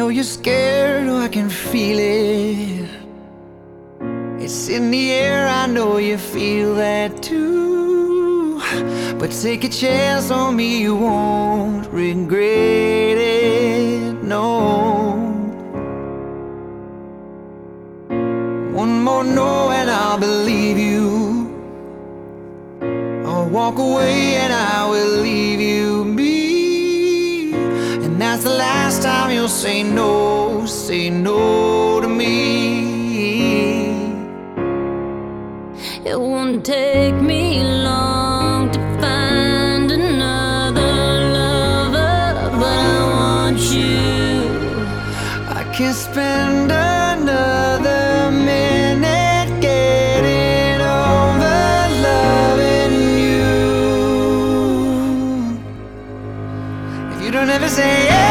know you're scared, oh, I can feel it. It's in the air, I know you feel that too. But take a chance on me, you won't regret it, no. One more no and I'll believe you. I'll walk away and I will leave you be. And that's the last time you'll say no to me. It won't take me long to find another lover, but I want you. I can't spend another minute getting over loving you. If you don't ever say yeah,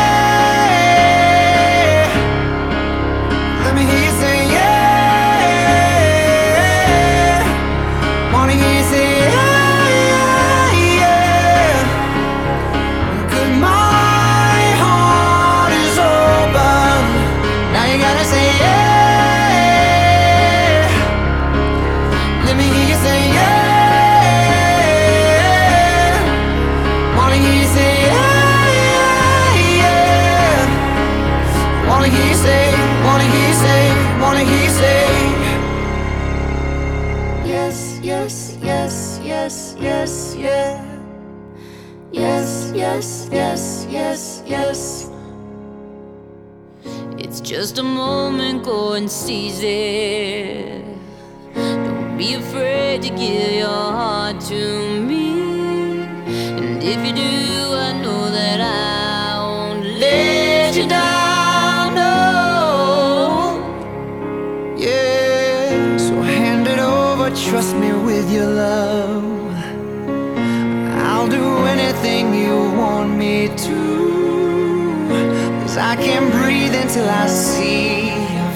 let me hear you say yeah. Wanna hear you say yeah, yeah. 'Cause my heart is open. Now you gotta say yeah. Let me hear you say yeah. Wanna hear you say yeah, yeah. Wanna hear you say, wanna hear you say, wanna hear you say yes, yes, yes, yes, yes, yeah. Yes, yes, yes, yes, yes. It's just a moment, go and seize it. Don't be afraid to give your heart to me. And if you do, I know that I won't let you down, no. Yeah, so hand it over, trust me with your love. I'll do anything you want me to. 'Cause I can't breathe until I see your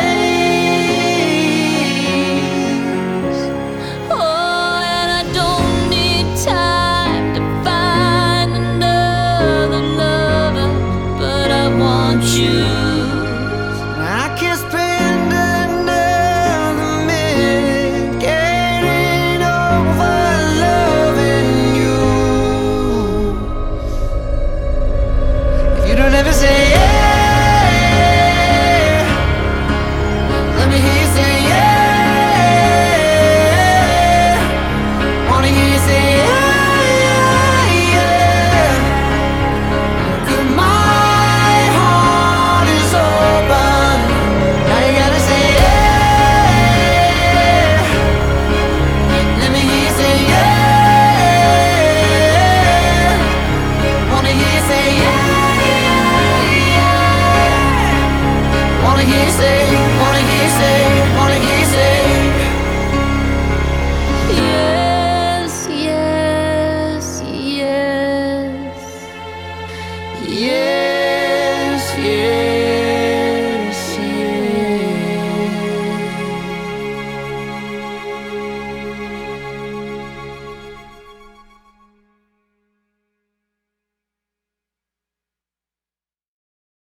face. Oh, and I don't need time to find another lover, but I want you. I can't spend another minute getting over loving you. If you don't ever say yeah, let me hear you say yeah. Wanna hear you say yeah, yeah. 'Cause my heart is open. Now you gotta say yeah. Let me hear you say yeah. Wanna hear you say yeah, yeah. Wanna hear you say